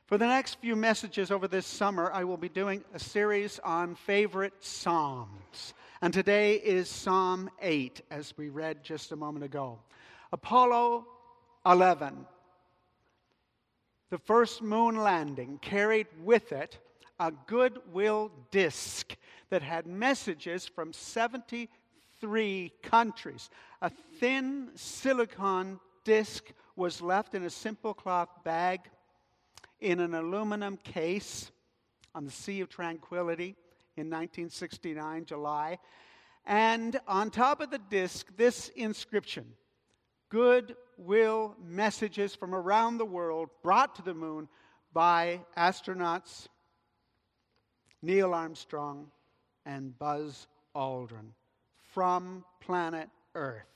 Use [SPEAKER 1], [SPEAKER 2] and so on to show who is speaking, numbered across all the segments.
[SPEAKER 1] For the next few messages over this summer, I will be doing a series on favorite Psalms. And today is Psalm 8, as we read just a moment ago. Apollo 11, the first moon landing, carried with it a goodwill disc that had messages from 73 countries. A thin silicone disc was left in a simple cloth bag in an aluminum case on the Sea of Tranquility in 1969, July. And on top of the disc, this inscription: goodwill messages from around the world brought to the moon by astronauts Neil Armstrong and Buzz Aldrin from planet Earth.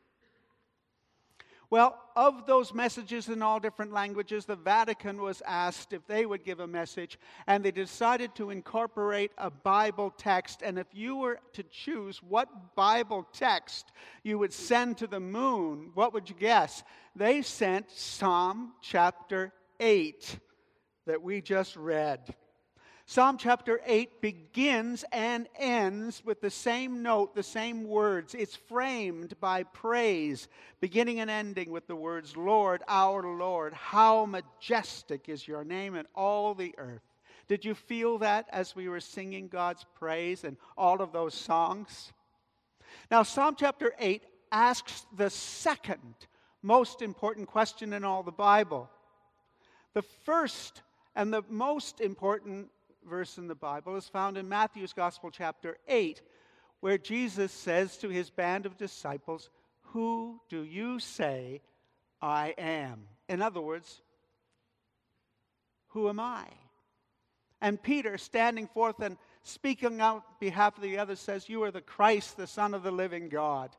[SPEAKER 1] Well, of those messages in all different languages, the Vatican was asked if they would give a message, and they decided to incorporate a Bible text. And if you were to choose what Bible text you would send to the moon, what would you guess? They sent Psalm chapter 8 that we just read. Psalm chapter 8 begins and ends with the same note, the same words. It's framed by praise, beginning and ending with the words, Lord, our Lord, how majestic is your name in all the earth. Did you feel that as we were singing God's praise in all of those songs? Now, Psalm chapter 8 asks the second most important question in all the Bible. The first and the most important verse in the Bible is found in Matthew's Gospel, chapter 8, where Jesus says to his band of disciples, who do you say I am? In other words, who am I? And Peter, standing forth and speaking out on behalf of the others, says, you are the Christ, the Son of the living God.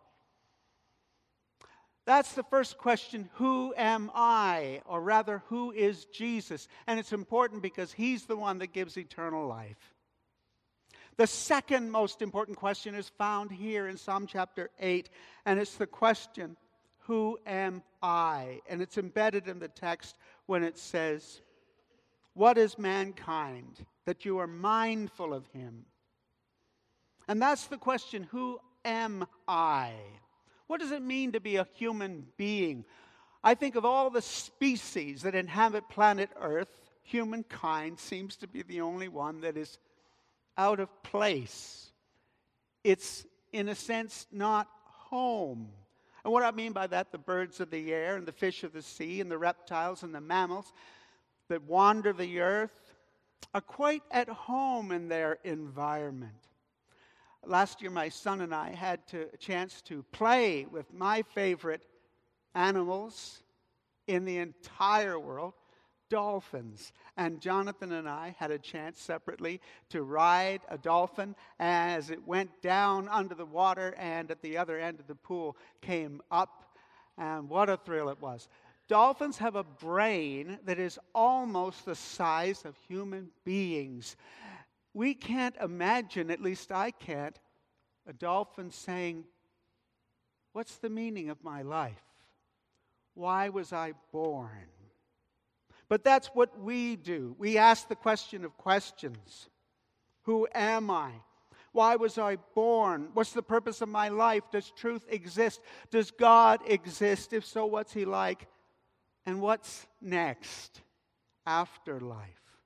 [SPEAKER 1] That's the first question, who am I? Or rather, who is Jesus? And it's important because he's the one that gives eternal life. The second most important question is found here in Psalm chapter 8, and it's the question, who am I? And it's embedded in the text when it says, what is mankind that you are mindful of him? And that's the question, who am I? What does it mean to be a human being? I think of all the species that inhabit planet Earth, humankind seems to be the only one that is out of place. It's, in a sense, not home. And what I mean by that, the birds of the air and the fish of the sea and the reptiles and the mammals that wander the earth are quite at home in their environment. Last year, my son and I had a chance to play with my favorite animals in the entire world, dolphins. And Jonathan and I had a chance separately to ride a dolphin as it went down under the water and at the other end of the pool came up. And what a thrill it was. Dolphins have a brain that is almost the size of human beings. We can't imagine, at least I can't, a dolphin saying, what's the meaning of my life? Why was I born? But that's what we do. We ask the question of questions. Who am I? Why was I born? What's the purpose of my life? Does truth exist? Does God exist? If so, what's he like? And what's next? Afterlife.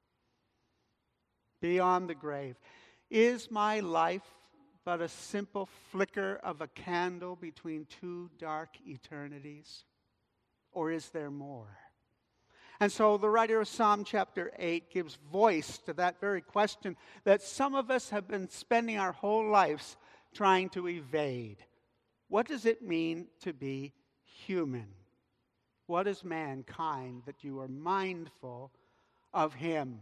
[SPEAKER 1] Beyond the grave. Is my life but a simple flicker of a candle between two dark eternities? Or is there more? And so the writer of Psalm chapter 8 gives voice to that very question that some of us have been spending our whole lives trying to evade. What does it mean to be human? What is mankind that you are mindful of him?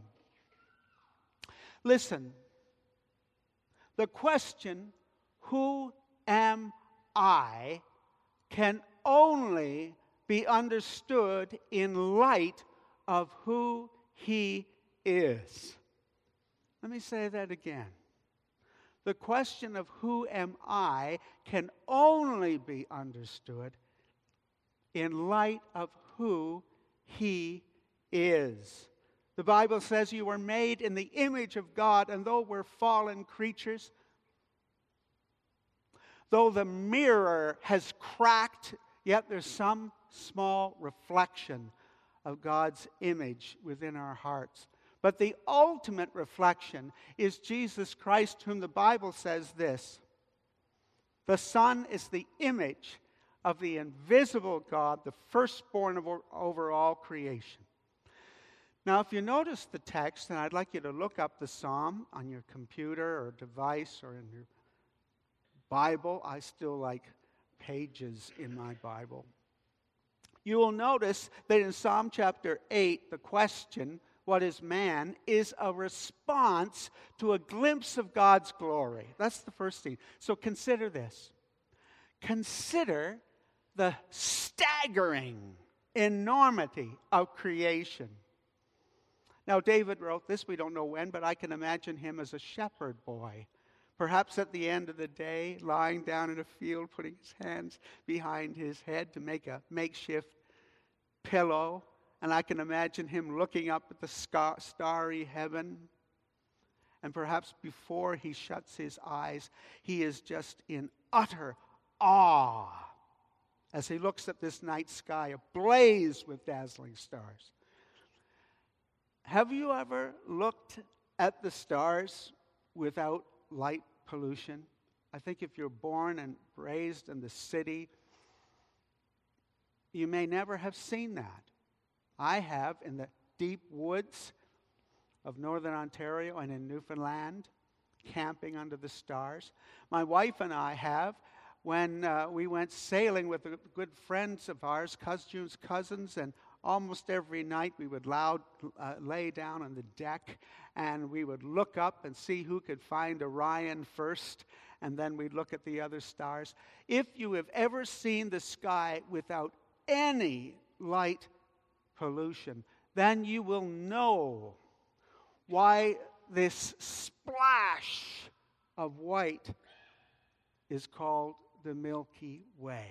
[SPEAKER 1] Listen, the question, who am I, can only be understood in light of who he is. Let me say that again. The question of who am I can only be understood in light of who he is. The Bible says you were made in the image of God, and though we're fallen creatures, though the mirror has cracked, yet there's some small reflection of God's image within our hearts. But the ultimate reflection is Jesus Christ, whom the Bible says this: the Son is the image of the invisible God, the firstborn over all creation. Now, if you notice the text, and I'd like you to look up the psalm on your computer or device or in your Bible. I still like pages in my Bible. You will notice that in Psalm chapter 8, the question, what is man, is a response to a glimpse of God's glory. That's the first thing. So consider this. Consider the staggering enormity of creation. Now, David wrote this, we don't know when, but I can imagine him as a shepherd boy. Perhaps at the end of the day, lying down in a field, putting his hands behind his head to make a makeshift pillow. And I can imagine him looking up at the starry heaven. And perhaps before he shuts his eyes, he is just in utter awe as he looks at this night sky ablaze with dazzling stars. Have you ever looked at the stars without light pollution? I think if you're born and raised in the city, you may never have seen that. I have in the deep woods of northern Ontario and in Newfoundland, camping under the stars. My wife and I have when we went sailing with good friends of ours, June's cousins, and almost every night we would lay down on the deck and we would look up and see who could find Orion first, and then we'd look at the other stars. If you have ever seen the sky without any light pollution, then you will know why this splash of white is called the Milky Way.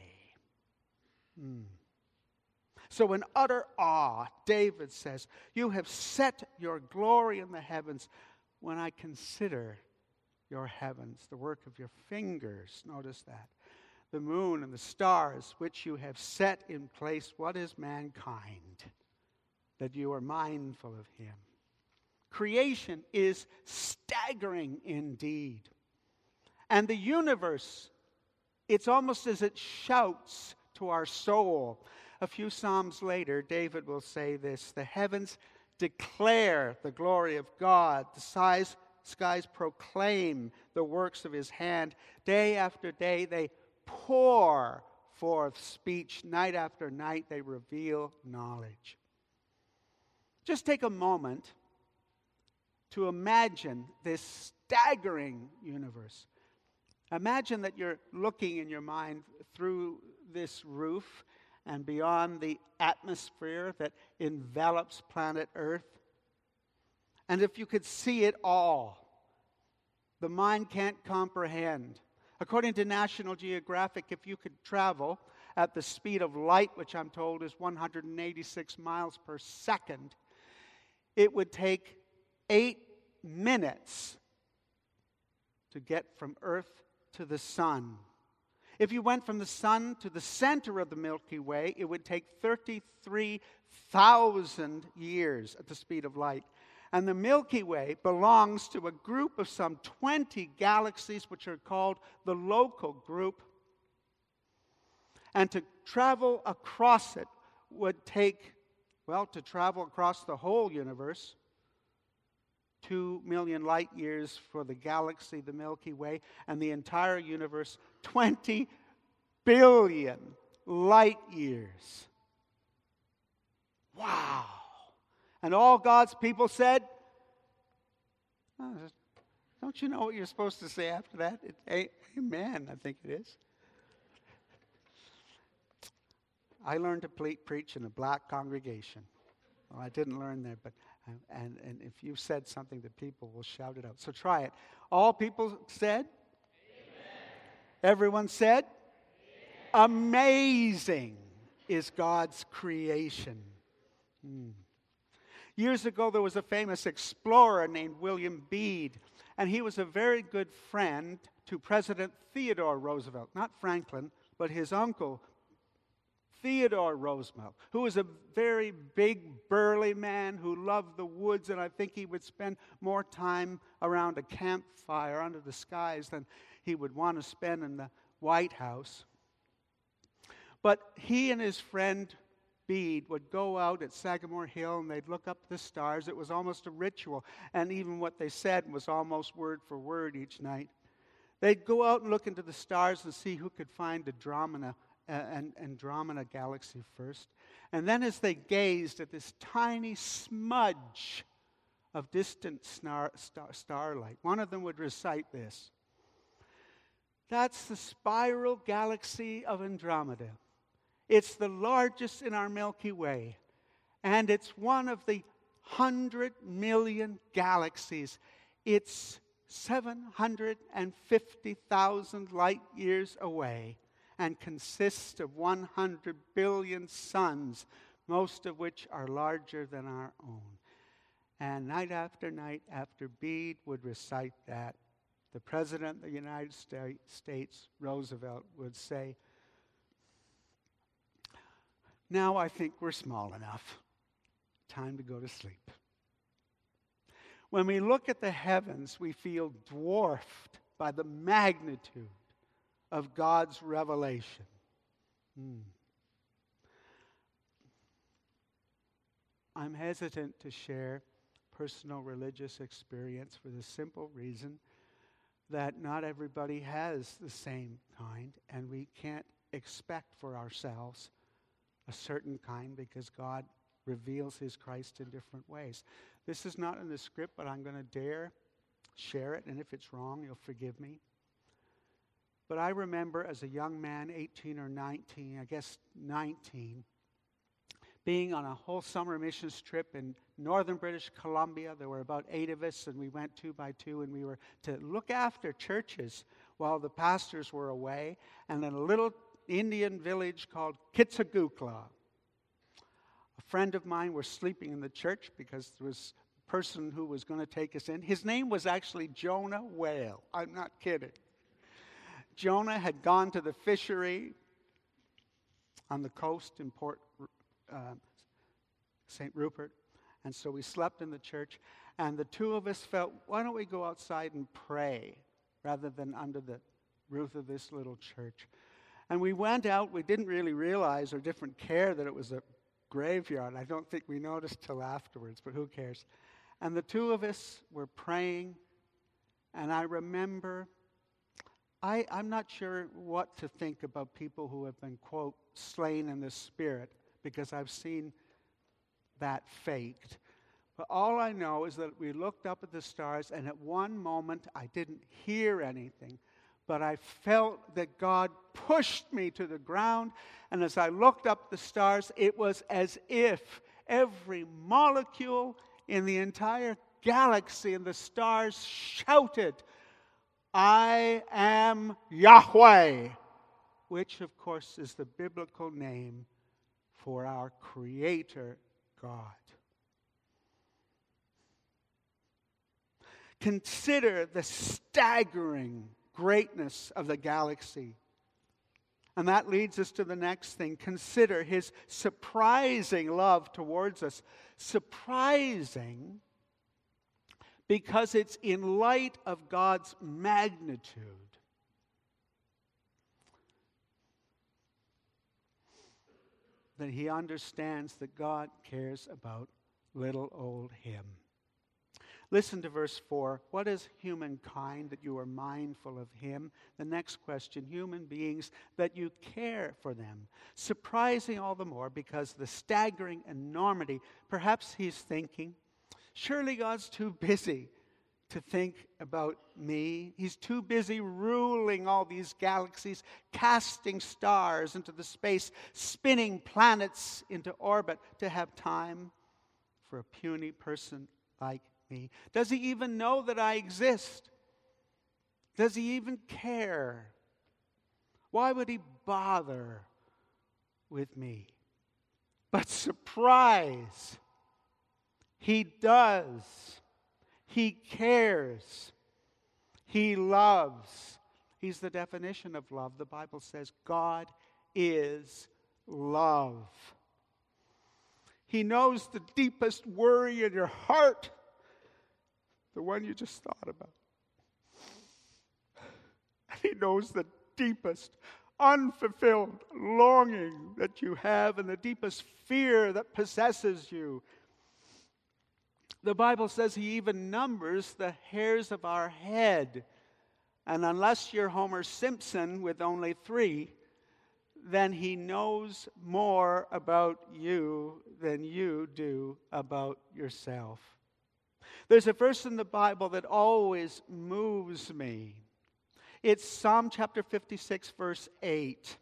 [SPEAKER 1] So in utter awe, David says, "You have set your glory in the heavens. When I consider your heavens, the work of your fingers," notice that, "the moon and the stars which you have set in place, what is mankind, that you are mindful of him?" Creation is staggering indeed. And the universe, it's almost as it shouts to our soul. A few Psalms later, David will say this: "The heavens declare the glory of God. The skies proclaim the works of his hand. Day after day they pour forth speech. Night after night they reveal knowledge." Just take a moment to imagine this staggering universe. Imagine that you're looking in your mind through this roof and beyond the atmosphere that envelops planet Earth. And if you could see it all, the mind can't comprehend. According to National Geographic, if you could travel at the speed of light, which I'm told is 186 miles per second, it would take 8 minutes to get from Earth to the sun. If you went from the sun to the center of the Milky Way, it would take 33,000 years at the speed of light. And the Milky Way belongs to a group of some 20 galaxies, which are called the Local Group. And to travel across it would take, to travel across the whole universe, 2 million light years for the galaxy, the Milky Way, and the entire universe, 20 billion light years. Wow. And all God's people said, don't you know what you're supposed to say after that? Amen, I think it is. I learned to preach in a black congregation. Well, I didn't learn there, but and if you said something, the people will shout it out. So try it. All people said? Amen. Everyone said? Amen. Amazing is God's creation. Years ago, there was a famous explorer named William Bede, and he was a very good friend to President Theodore Roosevelt, not Franklin, but his uncle, Theodore Roosevelt, who was a very big, burly man who loved the woods, and I think he would spend more time around a campfire under the skies than he would want to spend in the White House. But he and his friend Bede would go out at Sagamore Hill and they'd look up the stars. It was almost a ritual, and even what they said was almost word for word each night. They'd go out and look into the stars and see who could find Andromeda galaxy first. And then as they gazed at this tiny smudge of distant starlight, one of them would recite this: "That's the spiral galaxy of Andromeda. It's the largest in our Milky Way, and it's one of the 100 million galaxies. It's 750,000 light years away and consists of 100 billion suns, most of which are larger than our own." And night after Bede would recite that, the President of the United States, Roosevelt, would say, "Now I think we're small enough. Time to go to sleep." When we look at the heavens, we feel dwarfed by the magnitude of God's revelation. I'm hesitant to share personal religious experience for the simple reason that not everybody has the same kind, and we can't expect for ourselves a certain kind because God reveals his Christ in different ways. This is not in the script, but I'm going to dare share it, and if it's wrong, you'll forgive me. But I remember as a young man, 18 or 19, I guess 19, being on a whole summer missions trip in northern British Columbia. There were about 8 of us, and we went 2 by 2, and we were to look after churches while the pastors were away, and in a little Indian village called Kitsagukla. A friend of mine was sleeping in the church because there was a person who was going to take us in. His name was actually Jonah Whale. I'm not kidding. Jonah had gone to the fishery on the coast in Port St. Rupert, and so we slept in the church, and the 2 of us felt, why don't we go outside and pray rather than under the roof of this little church? And we went out. We didn't really realize or didn't care that it was a graveyard. I don't think we noticed till afterwards, but who cares? And the 2 of us were praying, and I remember, I'm not sure what to think about people who have been, quote, slain in the spirit, because I've seen that faked. But all I know is that we looked up at the stars, and at one moment I didn't hear anything, but I felt that God pushed me to the ground, and as I looked up the stars, it was as if every molecule in the entire galaxy and the stars shouted, "I am Yahweh," which of course is the biblical name for our Creator God. Consider the staggering greatness of the galaxy. And that leads us to the next thing. Consider his surprising love towards us. Surprising because it's in light of God's magnitude. That he understands that God cares about little old him. Listen to verse 4. What is humankind that you are mindful of him? The next question, human beings that you care for them. Surprising all the more because the staggering enormity, perhaps he's thinking, surely God's too busy to think about me. He's too busy ruling all these galaxies, casting stars into the space, spinning planets into orbit to have time for a puny person like me. Does he even know that I exist? Does he even care? Why would he bother with me? But surprise, He does. He cares. He loves. He's the definition of love. The Bible says God is love. He knows the deepest worry in your heart, the one you just thought about. And He knows the deepest unfulfilled longing that you have and the deepest fear that possesses you. The Bible says He even numbers the hairs of our head. And unless you're Homer Simpson with only 3, then He knows more about you than you do about yourself. There's a verse in the Bible that always moves me. It's Psalm chapter 56, verse 8.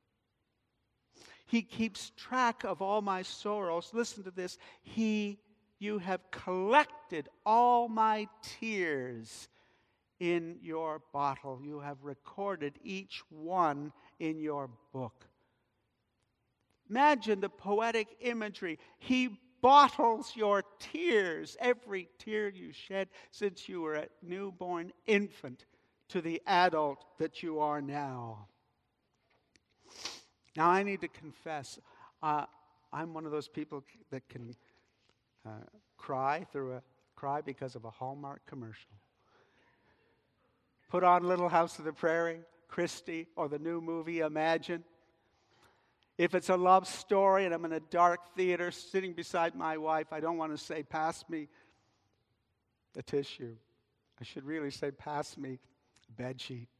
[SPEAKER 1] He keeps track of all my sorrows. Listen to this. You have collected all my tears in your bottle. You have recorded each one in your book. Imagine the poetic imagery. He bottles your tears, every tear you shed since you were a newborn infant to the adult that you are now. Now, I need to confess, I'm one of those people that can cry because of a Hallmark commercial. Put on Little House of the Prairie, Christie, or the new movie, Imagine. If it's a love story and I'm in a dark theater sitting beside my wife, I don't want to say, pass me the tissue. I should really say, pass me a bedsheet.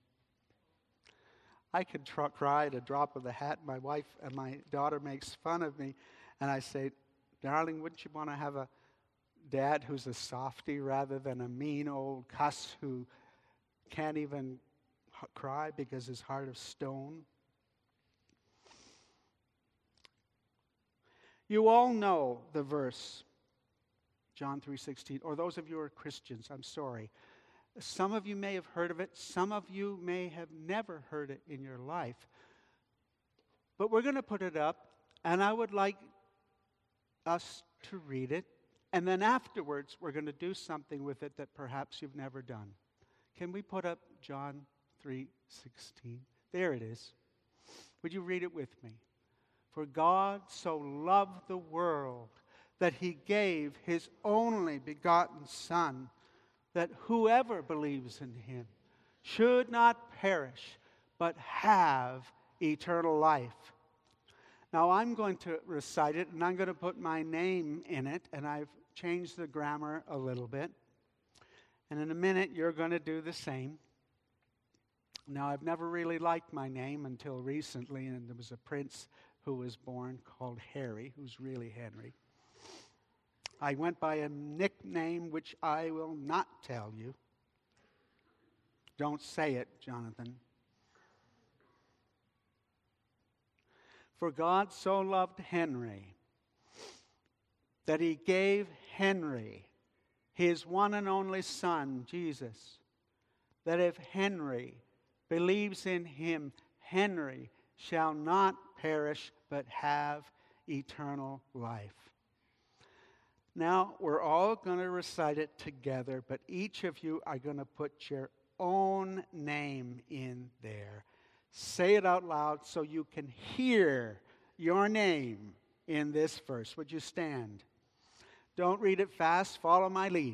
[SPEAKER 1] I could cry at a drop of the hat. My wife and my daughter makes fun of me, and I say, darling, wouldn't you want to have a dad who's a softie rather than a mean old cuss who can't even cry because his heart is stone? You all know the verse, John 3:16, or those of you who are Christians, I'm sorry. Some of you may have heard of it. Some of you may have never heard it in your life. But we're going to put it up, and I would like us to read it. And then afterwards, we're going to do something with it that perhaps you've never done. Can we put up John 3:16? There it is. Would you read it with me? For God so loved the world that He gave His only begotten Son, that whoever believes in Him should not perish, but have eternal life. Now I'm going to recite it, and I'm going to put my name in it, and I've changed the grammar a little bit. And in a minute, you're going to do the same. Now, I've never really liked my name until recently, and there was a prince who was born called Harry, who's really Henry. I went by a nickname which I will not tell you. Don't say it, Jonathan. For God so loved Henry that He gave Henry His one and only Son, Jesus, that if Henry believes in Him, Henry shall not perish but have eternal life. Now, we're all going to recite it together, but each of you are going to put your own name in there. Say it out loud so you can hear your name in this verse. Would you stand? Don't read it fast. Follow my lead.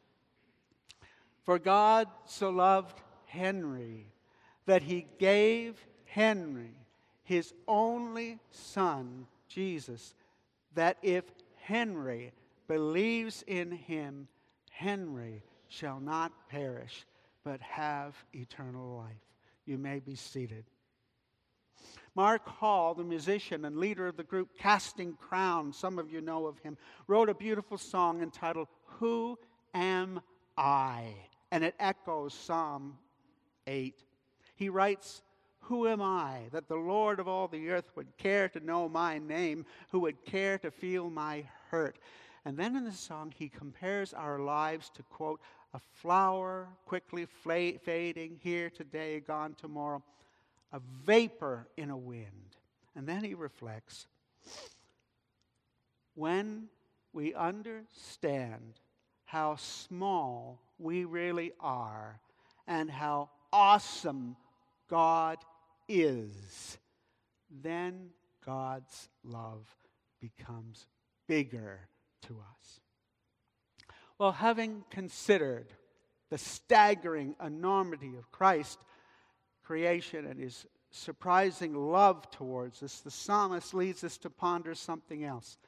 [SPEAKER 1] For God so loved Henry that He gave Henry His only Son, Jesus, that if Henry believes in Him, Henry shall not perish, but have eternal life. You may be seated. Mark Hall, the musician and leader of the group Casting Crowns, some of you know of him, wrote a beautiful song entitled, Who Am I? And it echoes Psalm 8. He writes, Who am I that the Lord of all the earth would care to know my name, who would care to feel my hurt? And then in the song, he compares our lives to, quote, a flower quickly fading, here today, gone tomorrow, a vapor in a wind. And then he reflects, when we understand how small we really are and how awesome God is, then God's love becomes bigger to us. Well, having considered the staggering enormity of Christ's creation and his surprising love towards us, the psalmist leads us to ponder something else.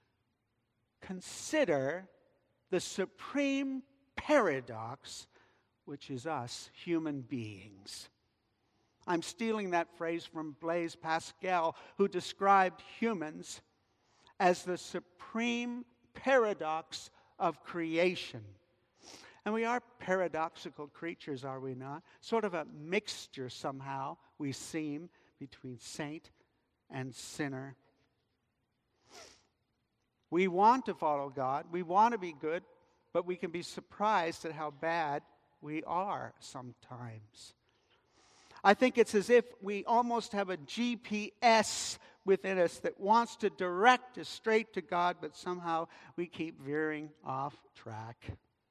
[SPEAKER 1] Consider the supreme paradox, which is us, human beings. I'm stealing that phrase from Blaise Pascal, who described humans as the supreme paradox of creation. And we are paradoxical creatures, are we not? Sort of a mixture somehow, we seem, between saint and sinner. We want to follow God, we want to be good, but we can be surprised at how bad we are sometimes. I think it's as if we almost have a GPS within us that wants to direct us straight to God, but somehow we keep veering off track.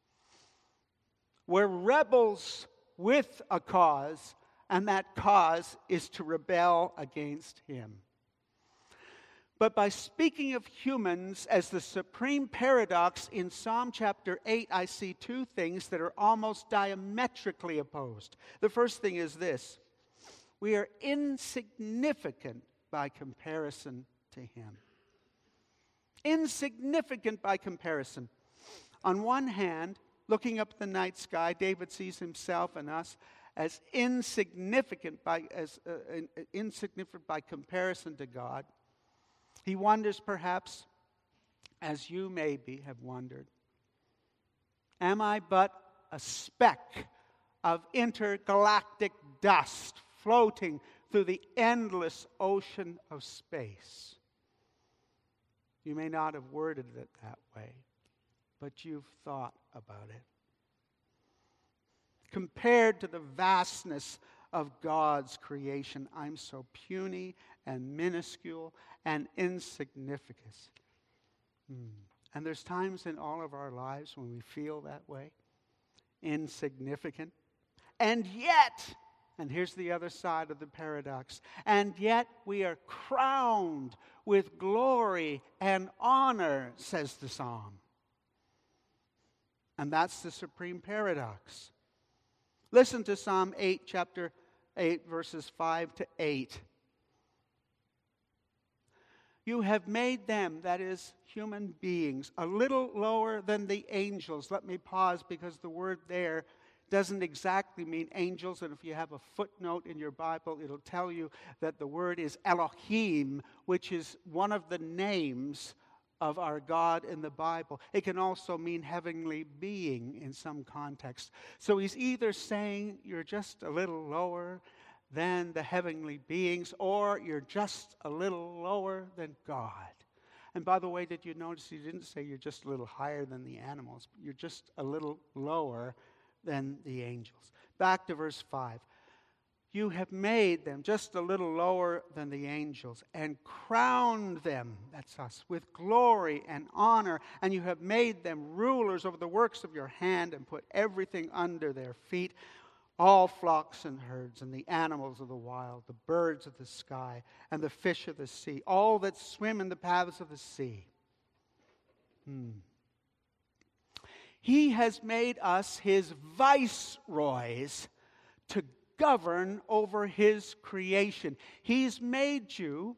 [SPEAKER 1] We're rebels with a cause, and that cause is to rebel against Him. But by speaking of humans as the supreme paradox in Psalm chapter 8, I see two things that are almost diametrically opposed. The first thing is this: we are insignificant by comparison to Him. Insignificant by comparison. On one hand, looking up the night sky, David sees himself and us as insignificant by comparison to God. He wonders, perhaps, as you maybe have wondered, am I but a speck of intergalactic dust floating through the endless ocean of space? You may not have worded it that way, but you've thought about it. Compared to the vastness of God's creation, I'm so puny and minuscule and insignificant. And there's times in all of our lives when we feel that way, insignificant. And yet, and here's the other side of the paradox, and yet we are crowned with glory and honor, says the psalm. And that's the supreme paradox. Listen to Psalm 8, chapter 8, verses 5 to 8. You have made them, that is, human beings, a little lower than the angels. Let me pause, because the word there doesn't exactly mean angels, and if you have a footnote in your Bible, it'll tell you that the word is Elohim, which is one of the names of our God in the Bible. It can also mean heavenly being in some context. So he's either saying you're just a little lower than the heavenly beings, or you're just a little lower than God. And by the way, did you notice he didn't say you're just a little higher than the animals? You're just a little lower than the angels. Back to verse 5. You have made them just a little lower than the angels and crowned them, that's us, with glory and honor, and you have made them rulers over the works of your hand and put everything under their feet, all flocks and herds and the animals of the wild, the birds of the sky and the fish of the sea, all that swim in the paths of the sea. He has made us His viceroys to govern over His creation. He's made you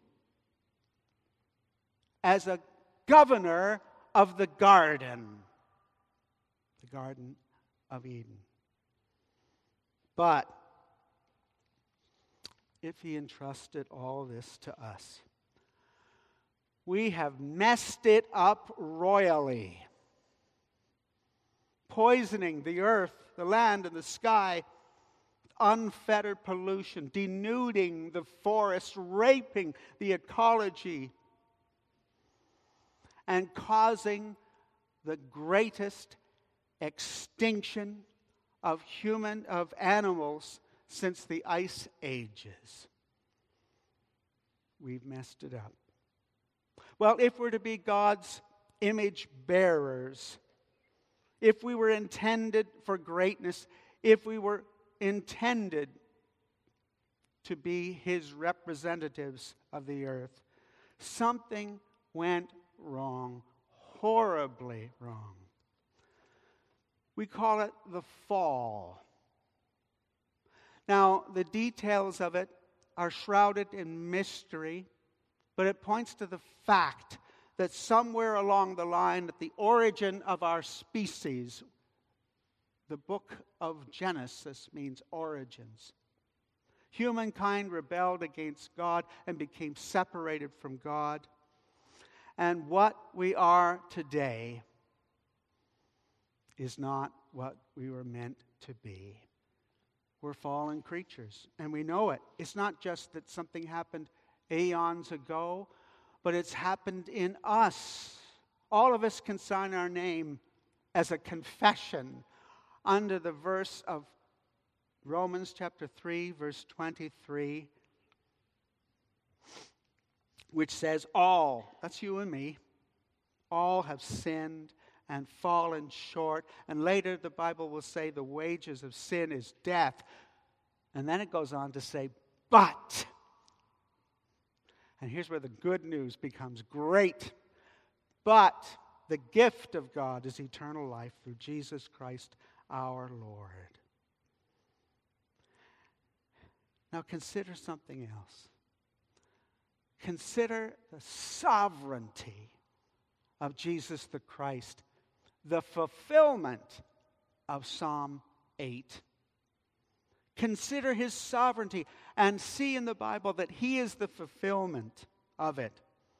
[SPEAKER 1] as a governor of the Garden of Eden. But if He entrusted all this to us, we have messed it up royally, poisoning the earth, the land, and the sky, unfettered pollution, denuding the forest, raping the ecology, and causing the greatest extinction of animals since the ice ages. We've messed it up. Well, if we're to be God's image bearers, if we were intended for greatness, if we were intended to be his representatives of the earth, something went wrong, horribly wrong. We call it the fall. Now, the details of it are shrouded in mystery, but it points to the fact that somewhere along the line, at the origin of our species, the book of Genesis means origins. Humankind rebelled against God and became separated from God. And what we are today is not what we were meant to be. We're fallen creatures, and we know it. It's not just that something happened aeons ago, but it's happened in us. All of us can sign our name as a confession under the verse of Romans chapter 3, verse 23, which says, all, that's you and me, all have sinned and fallen short. And later the Bible will say the wages of sin is death. And then it goes on to say, but, and here's where the good news becomes great, but the gift of God is eternal life through Jesus Christ our Lord. Now consider something else. Consider the sovereignty of Jesus the Christ, the fulfillment of Psalm 8. Consider his sovereignty and see in the Bible that he is the fulfillment of it.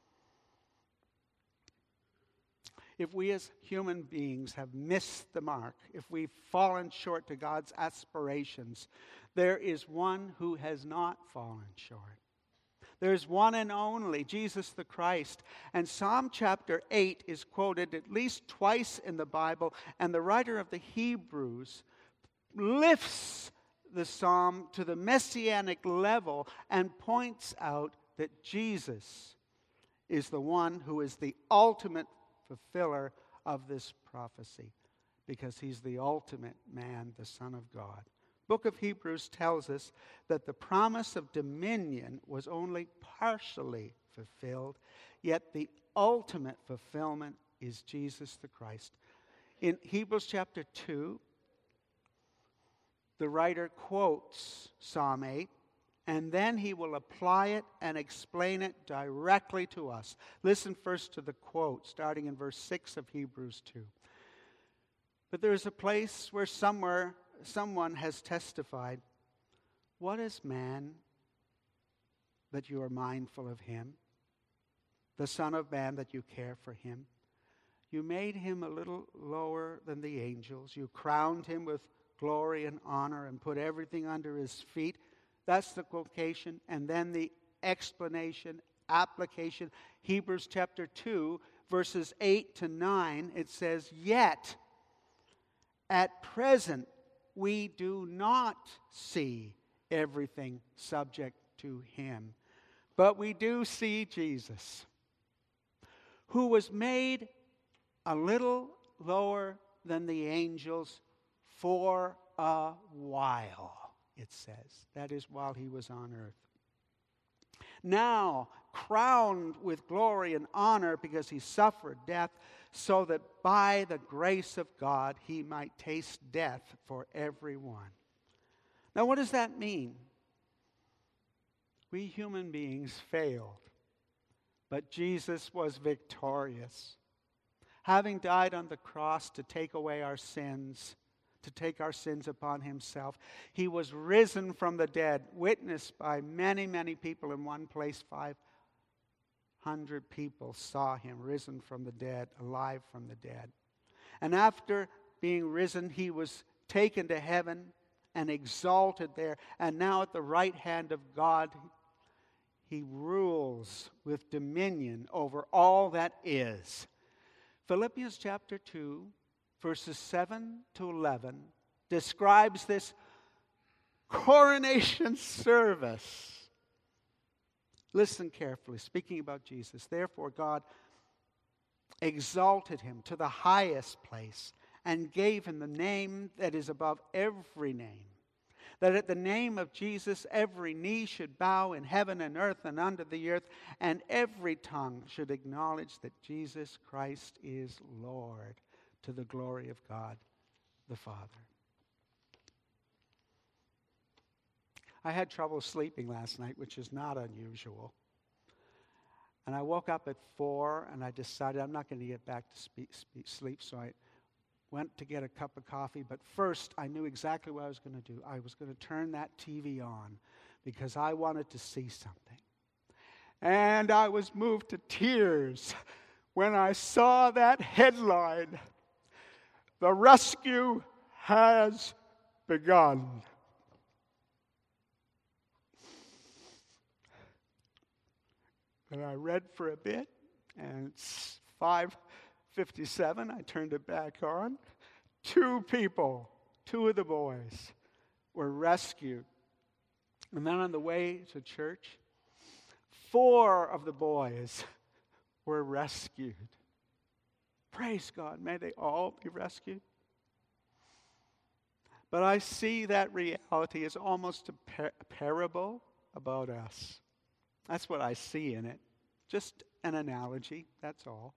[SPEAKER 1] If we as human beings have missed the mark, if we've fallen short to God's aspirations, there is one who has not fallen short. There's one and only, Jesus the Christ. And Psalm chapter 8 is quoted at least twice in the Bible, and the writer of the Hebrews lifts the psalm to the messianic level and points out that Jesus is the one who is the ultimate fulfiller of this prophecy, because he's the ultimate man, the Son of God. Book of Hebrews tells us that the promise of dominion was only partially fulfilled, yet the ultimate fulfillment is Jesus the Christ. In Hebrews chapter 2, the writer quotes Psalm 8, and then he will apply it and explain it directly to us. Listen first to the quote, starting in verse 6 of Hebrews 2. But there is a place where someone has testified, "What is man that you are mindful of him? The Son of Man that you care for him? You made him a little lower than the angels. You crowned him with glory and honor and put everything under his feet." That's the quotation. And then the explanation, application. Hebrews chapter 2, verses 8 to 9, it says, "Yet, at present, we do not see everything subject to him, but we do see Jesus, who was made a little lower than the angels for a while," it says. That is, while he was on earth. "Now, crowned with glory and honor because he suffered death, so that by the grace of God he might taste death for everyone." Now, what does that mean? We human beings failed, but Jesus was victorious. Having died on the cross to take away our sins, to take our sins upon himself, he was risen from the dead, witnessed by many, many people in one place. 500 people saw him risen from the dead, alive from the dead. And after being risen, he was taken to heaven and exalted there. And now at the right hand of God, he rules with dominion over all that is. Philippians chapter 2, verses 7 to 11, describes this coronation service. Listen carefully, speaking about Jesus. "Therefore God exalted him to the highest place, and gave him the name that is above every name, that at the name of Jesus every knee should bow in heaven and earth and under the earth, and every tongue should acknowledge that Jesus Christ is Lord, to the glory of God the Father. I had trouble sleeping last night, which is not unusual. And I woke up at 4, and I decided I'm not going to get back to sleep, so I went to get a cup of coffee. But first, I knew exactly what I was going to do. I was going to turn that TV on because I wanted to see something. And I was moved to tears when I saw that headline, "The rescue has begun." And I read for a bit, and it's 5:57. I turned it back on. 2 people, 2 of the boys, were rescued. And then on the way to church, 4 of the boys were rescued. Praise God. May they all be rescued. But I see that reality as almost a parable about us. That's what I see in it. Just an analogy, that's all.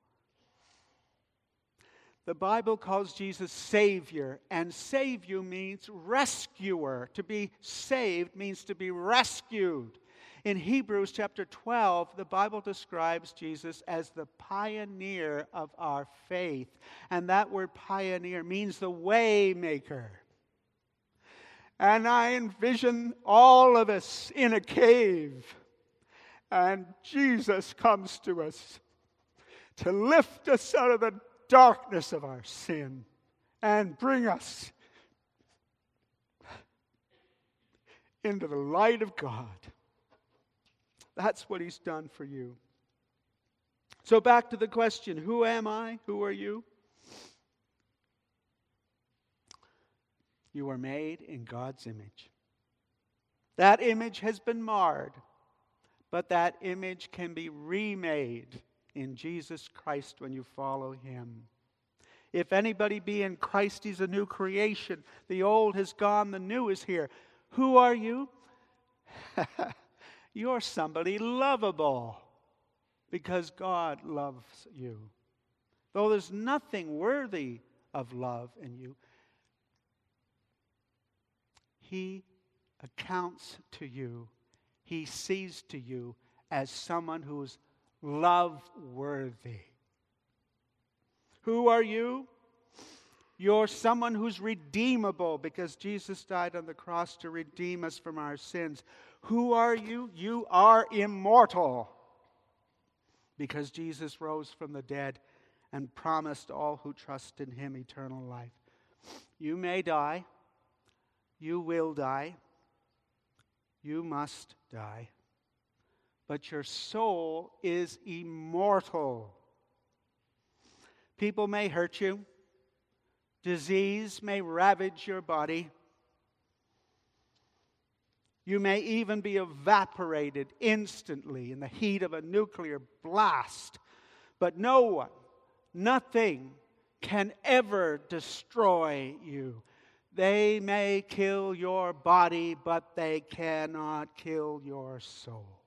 [SPEAKER 1] The Bible calls Jesus Savior, and Savior means rescuer. To be saved means to be rescued. In Hebrews chapter 12, the Bible describes Jesus as the pioneer of our faith. And that word pioneer means the way maker. And I envision all of us in a cave. And Jesus comes to us to lift us out of the darkness of our sin and bring us into the light of God. That's what he's done for you. So back to the question, who am I? Who are you? You are made in God's image. That image has been marred, but that image can be remade in Jesus Christ when you follow him. If anybody be in Christ, he's a new creation. The old has gone, the new is here. Who are you? You're somebody lovable because God loves you. Though there's nothing worthy of love in you, he accounts to you. He sees to you as someone who is love-worthy. Who are you? You're someone who's redeemable because Jesus died on the cross to redeem us from our sins. Who are you? You are immortal because Jesus rose from the dead and promised all who trust in him eternal life. You may die. You will die. You must die. But your soul is immortal. People may hurt you. Disease may ravage your body. You may even be evaporated instantly in the heat of a nuclear blast. But no one, nothing can ever destroy you. They may kill your body, but they cannot kill your soul.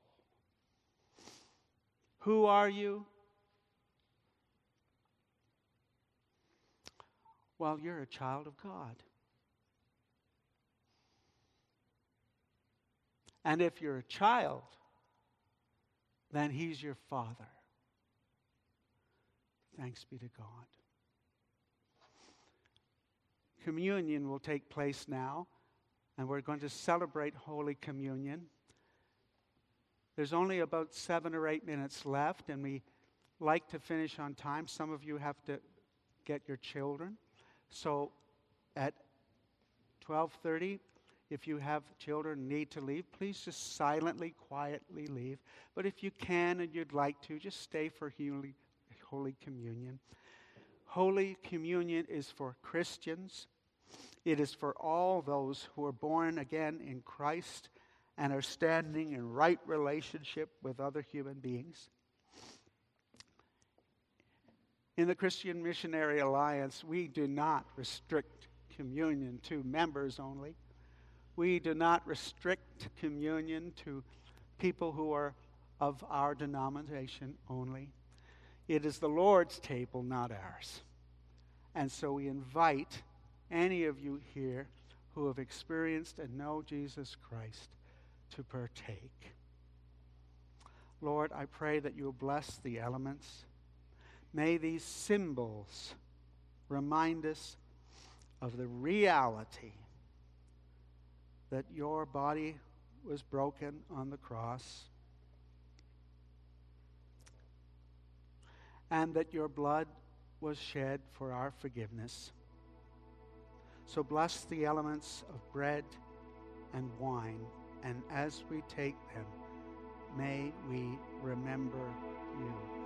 [SPEAKER 1] Who are you? Well, you're a child of God. And if you're a child, then he's your father. Thanks be to God. Communion will take place now, and we're going to celebrate Holy Communion. There's only about 7 or 8 minutes left, and we like to finish on time. Some of you have to get your children. So at 12:30, if you have children and need to leave, please just silently, quietly leave. But if you can and you'd like to, just stay for Holy Communion. Holy Communion is for Christians. It is for all those who are born again in Christ and are standing in right relationship with other human beings. In the Christian Missionary Alliance, we do not restrict communion to members only. We do not restrict communion to people who are of our denomination only. It is the Lord's table, not ours. And so we invite any of you here who have experienced and know Jesus Christ to partake. Lord, I pray that you will bless the elements. May these symbols remind us of the reality that your body was broken on the cross and that your blood was shed for our forgiveness. So bless the elements of bread and wine, and as we take them, may we remember you.